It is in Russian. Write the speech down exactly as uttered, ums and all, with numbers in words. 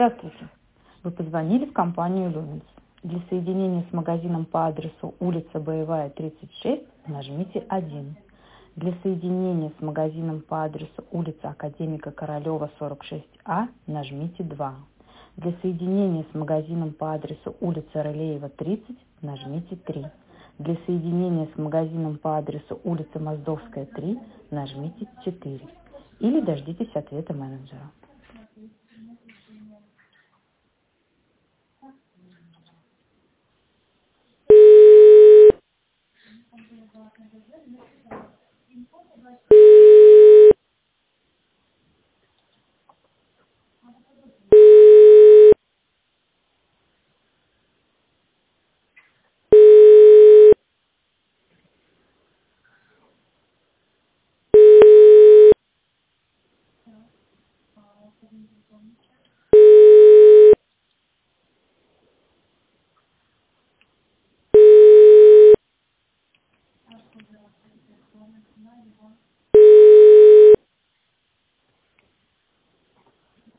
Здравствуйте. Вы позвонили в компанию Люминс. Для соединения с магазином по адресу улица Боевая, тридцать шесть, нажмите один. Для соединения с магазином по адресу улица Академика Королева, сорок шесть А, нажмите два. Для соединения с магазином по адресу улица Рылеева, тридцать, нажмите три. Для соединения с магазином по адресу улица Моздовская, три, нажмите четыре. Или дождитесь ответа менеджера.